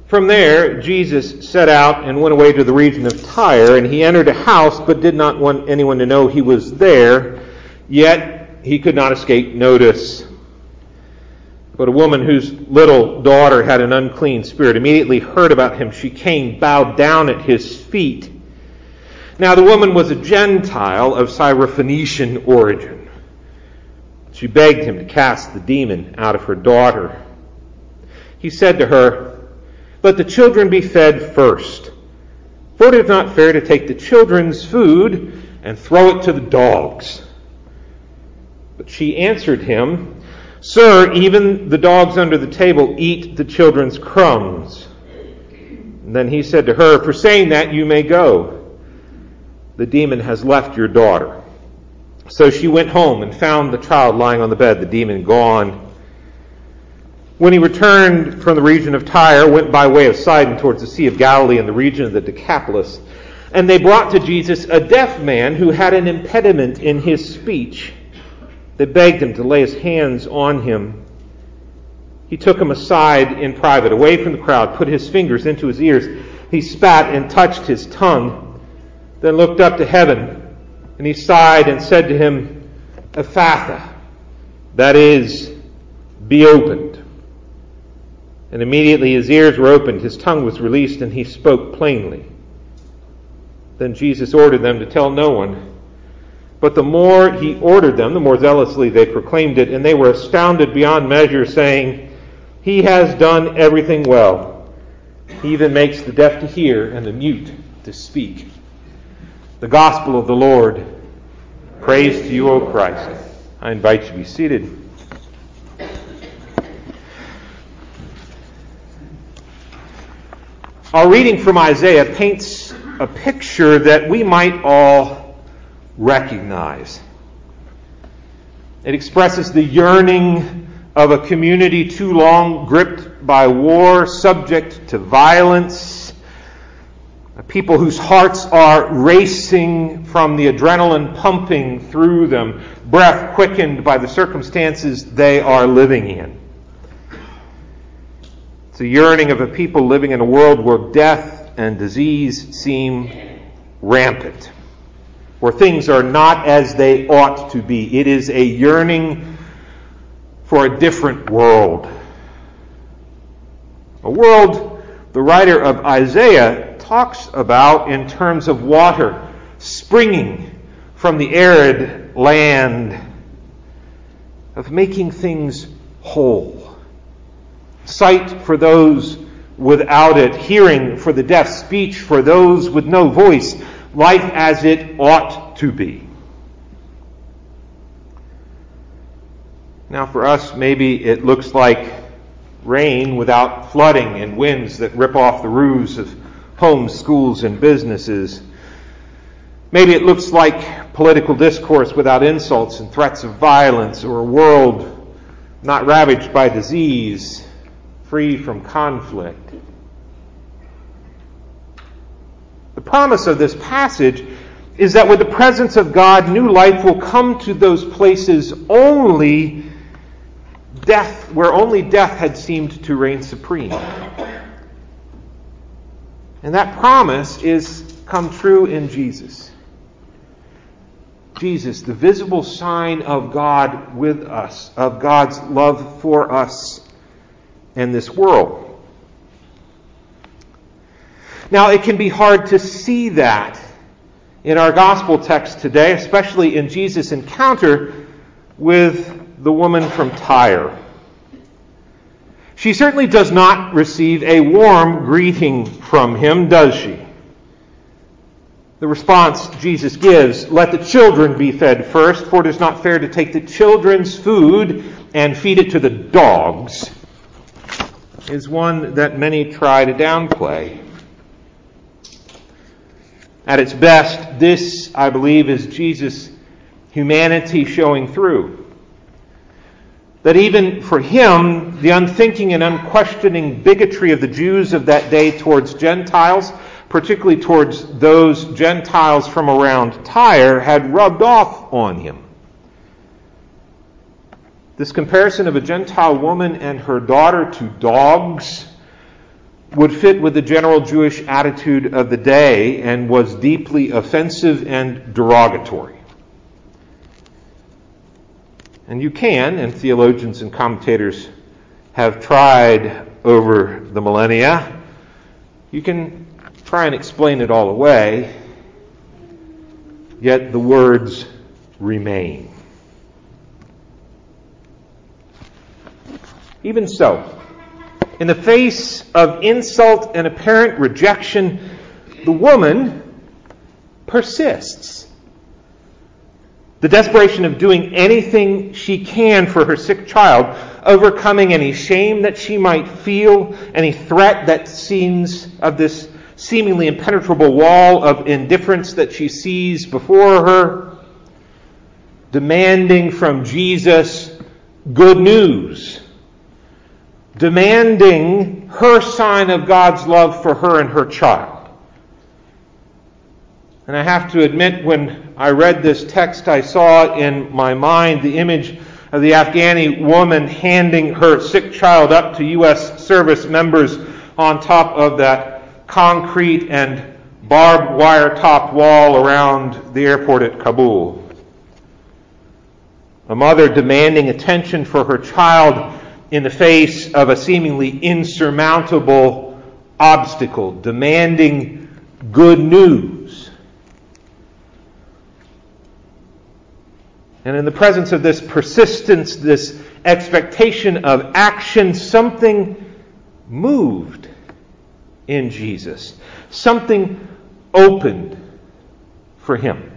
From there, Jesus set out and went away to the region of Tyre, and he entered a house, but did not want anyone to know he was there, yet he could not escape notice. But a woman whose little daughter had an unclean spirit immediately heard about him. She came, bowed down at his feet. Now the woman was a Gentile of Syrophoenician origin. She begged him to cast the demon out of her daughter. He said to her, "Let the children be fed first, for it is not fair to take the children's food and throw it to the dogs." But she answered him, "Sir, even the dogs under the table eat the children's crumbs." And then he said to her, "For saying that, you may go. The demon has left your daughter." So she went home and found the child lying on the bed, the demon gone. When he returned from the region of Tyre, went by way of Sidon towards the Sea of Galilee in the region of the Decapolis. And they brought to Jesus a deaf man who had an impediment in his speech. They begged him to lay his hands on him. He took him aside in private, away from the crowd, put his fingers into his ears. He spat and touched his tongue, then looked up to heaven, and he sighed and said to him, "Ephphatha," that is, "be opened." And immediately his ears were opened, his tongue was released, and he spoke plainly. Then Jesus ordered them to tell no one. But the more he ordered them, the more zealously they proclaimed it, and they were astounded beyond measure, saying, "He has done everything well. He even makes the deaf to hear and the mute to speak." The gospel of the Lord. Praise to you, O Christ. I invite you to be seated. Our reading from Isaiah paints a picture that we might all recognize. It expresses the yearning of a community too long gripped by war, subject to violence, a people whose hearts are racing from the adrenaline pumping through them, breath quickened by the circumstances they are living in. It's a yearning of a people living in a world where death and disease seem rampant, where things are not as they ought to be. It is a yearning for a different world. A world the writer of Isaiah talks about in terms of water springing from the arid land, of making things whole. Sight for those without it, hearing for the deaf, speech for those with no voice, life as it ought to be. Now for us, maybe it looks like rain without flooding and winds that rip off the roofs of homes, schools, and businesses. Maybe it looks like political discourse without insults and threats of violence, or a world not ravaged by disease, free from conflict. The promise of this passage is that with the presence of God, new life will come to those places where only death had seemed to reign supreme. And that promise is come true in Jesus. Jesus, the visible sign of God with us, of God's love for us and this world. Now, it can be hard to see that in our gospel text today, especially in Jesus' encounter with the woman from Tyre. She certainly does not receive a warm greeting from him, does she? The response Jesus gives, "Let the children be fed first, for it is not fair to take the children's food and feed it to the dogs," is one that many try to downplay. At its best, this, I believe, is Jesus' humanity showing through. That even for him, the unthinking and unquestioning bigotry of the Jews of that day towards Gentiles, particularly towards those Gentiles from around Tyre, had rubbed off on him. This comparison of a Gentile woman and her daughter to dogs would fit with the general Jewish attitude of the day and was deeply offensive and derogatory. And you can, and theologians and commentators have tried over the millennia, you can try and explain it all away, yet the words remain. Even so, in the face of insult and apparent rejection, the woman persists. The desperation of doing anything she can for her sick child, overcoming any shame that she might feel, any threat that seems of this seemingly impenetrable wall of indifference that she sees before her, demanding from Jesus good news, demanding her sign of God's love for her and her child. And I have to admit, when I read this text, I saw in my mind the image of the Afghani woman handing her sick child up to U.S. service members on top of that concrete and barbed wire topped wall around the airport at Kabul. A mother demanding attention for her child in the face of a seemingly insurmountable obstacle, demanding good news. And in the presence of this persistence, this expectation of action, something moved in Jesus. Something opened for him.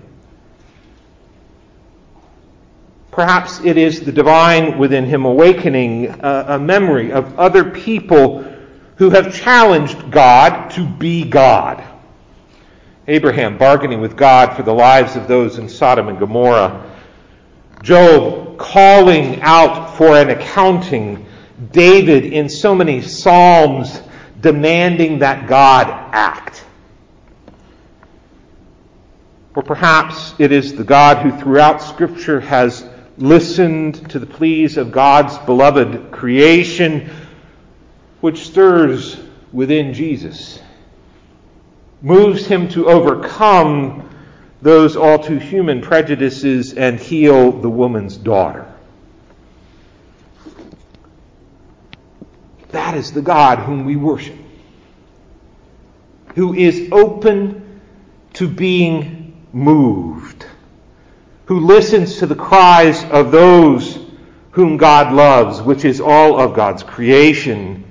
Perhaps it is the divine within him awakening a memory of other people who have challenged God to be God. Abraham bargaining with God for the lives of those in Sodom and Gomorrah. Job calling out for an accounting. David in so many Psalms demanding that God act. Or perhaps it is the God who throughout Scripture has listened to the pleas of God's beloved creation, which stirs within Jesus, moves him to overcome those all too human prejudices and heal the woman's daughter. That is the God whom we worship, who is open to being moved, who listens to the cries of those whom God loves, which is all of God's creation.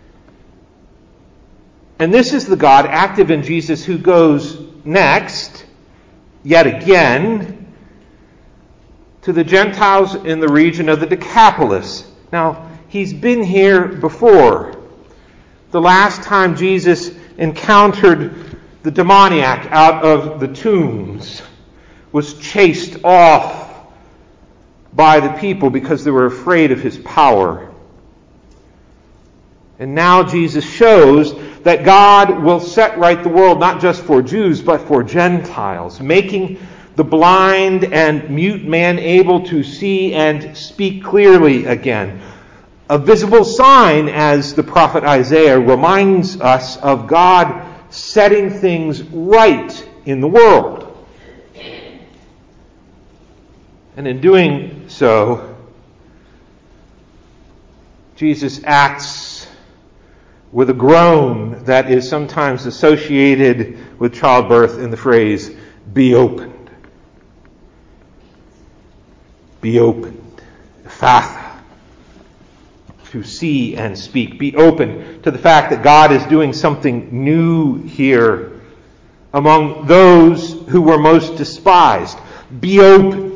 And this is the God active in Jesus who goes next, yet again, to the Gentiles in the region of the Decapolis. Now, he's been here before. The last time Jesus encountered the demoniac out of the tombs, was chased off by the people because they were afraid of his power. And now Jesus shows that God will set right the world, not just for Jews, but for Gentiles, making the blind and mute man able to see and speak clearly again. A visible sign, as the prophet Isaiah reminds us, of God setting things right in the world. And in doing so, Jesus acts with a groan that is sometimes associated with childbirth in the phrase, be opened. Be opened. Ephatha. To see and speak. Be open to the fact that God is doing something new here among those who were most despised. Be opened.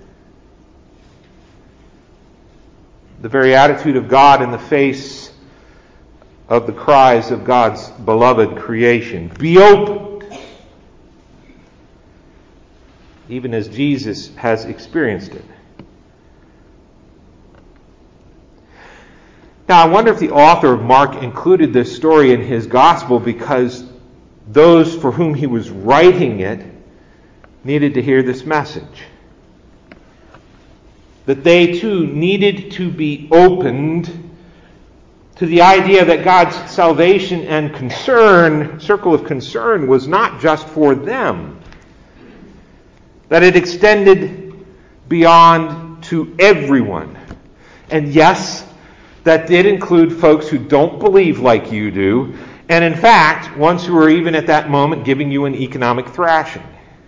The very attitude of God in the face of the cries of God's beloved creation. Be opened. Even as Jesus has experienced it. Now, I wonder if the author of Mark included this story in his gospel because those for whom he was writing it needed to hear this message. That they too needed to be opened to the idea that God's salvation and circle of concern was not just for them, that it extended beyond to everyone. And yes, that did include folks who don't believe like you do, and in fact, ones who are even at that moment giving you an economic thrashing.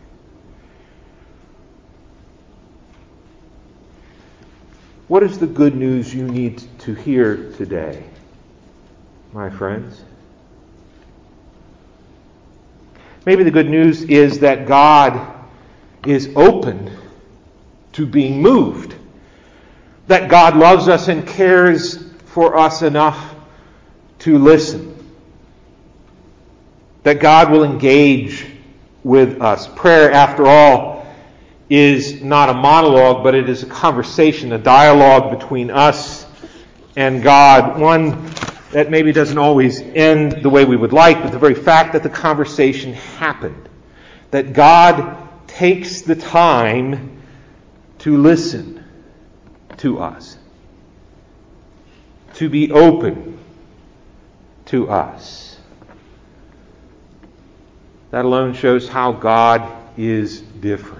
What is the good news you need to hear today, my friends? Maybe the good news is that God is open to being moved. That God loves us and cares for us enough to listen. That God will engage with us. Prayer, after all, is not a monologue, but it is a conversation, a dialogue between us and God. One that maybe doesn't always end the way we would like, but the very fact that the conversation happened, that God takes the time to listen to us, to be open to us. That alone shows how God is different.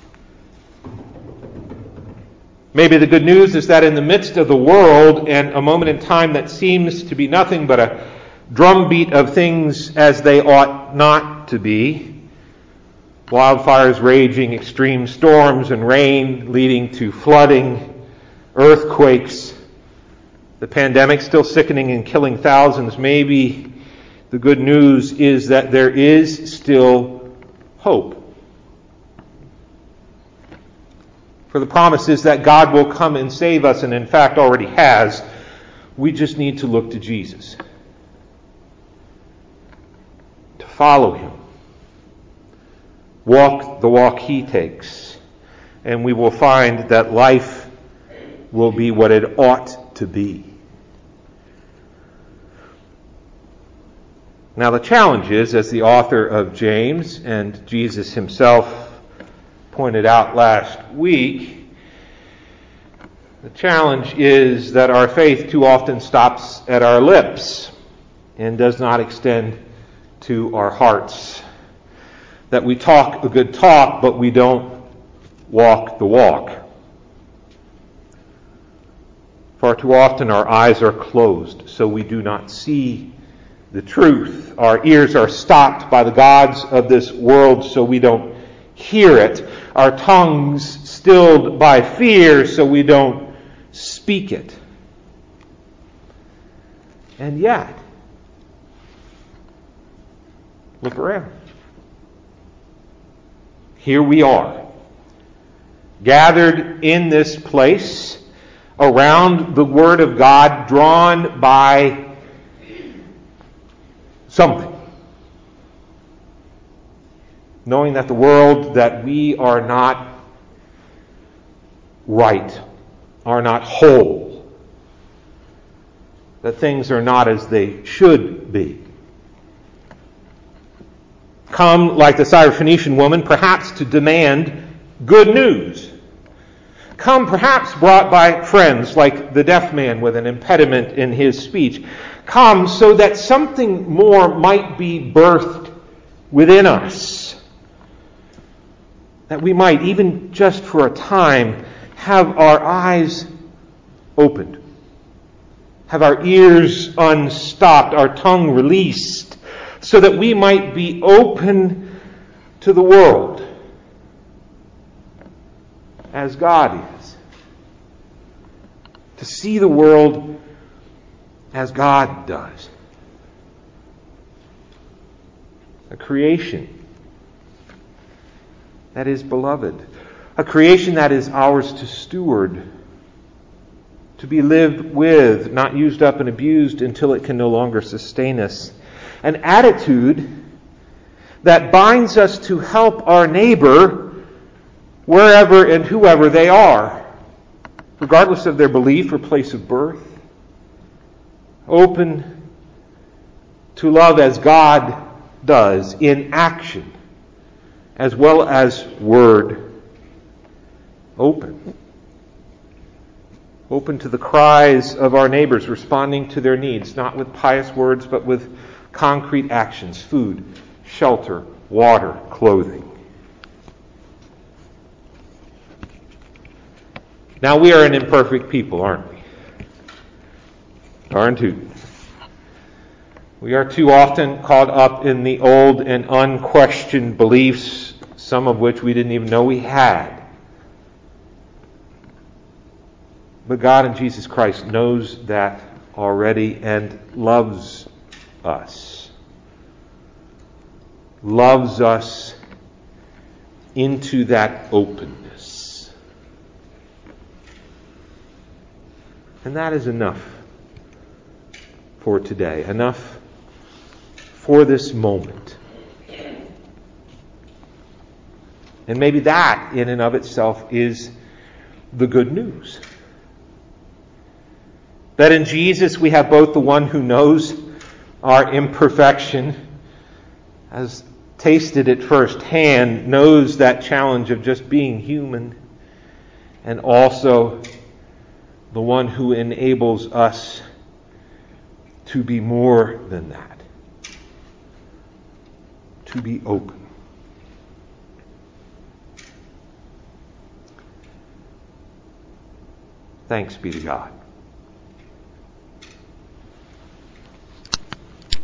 Maybe the good news is that in the midst of the world and a moment in time that seems to be nothing but a drumbeat of things as they ought not to be, wildfires raging, extreme storms and rain leading to flooding, earthquakes, the pandemic still sickening and killing thousands, maybe the good news is that there is still hope. For the promise is that God will come and save us, and in fact already has. We just need to look to Jesus, to follow Him, walk the walk He takes, and we will find that life will be what it ought to be. Now the challenge is, as the author of James and Jesus Himself pointed out last week, the challenge is that our faith too often stops at our lips and does not extend to our hearts. That we talk a good talk, but we don't walk the walk. Far too often our eyes are closed, so we do not see the truth. Our ears are stopped by the gods of this world, so we don't hear it. Our tongues stilled by fear, so we don't speak it. And yet, look around. Here we are, gathered in this place around the Word of God, drawn by something. Knowing that the world, that we are not right, are not whole, that things are not as they should be. Come, like the Syrophoenician woman, perhaps to demand good news. Come, perhaps brought by friends, like the deaf man with an impediment in his speech. Come so that something more might be birthed within us. That we might, even just for a time, have our eyes opened, have our ears unstopped, our tongue released, so that we might be open to the world as God is. To see the world as God does. A creation that is beloved. A creation that is ours to steward, to be lived with, not used up and abused until it can no longer sustain us. An attitude that binds us to help our neighbor wherever and whoever they are, regardless of their belief or place of birth. Open to love as God does, in action as well as word. Open. open to the cries of our neighbors, responding to their needs, not with pious words, but with concrete actions: food, shelter, water, clothing. Now, we are an imperfect people, aren't we? Aren't we? We are too often caught up in the old and unquestioned beliefs, some of which we didn't even know we had. But God in Jesus Christ knows that already and loves us. Loves us into that openness. And that is enough for today. Enough for this moment. And maybe that in and of itself is the good news. That in Jesus we have both the one who knows our imperfection, has tasted it firsthand, knows that challenge of just being human, and also the one who enables us to be more than that. To be open. Thanks be to God.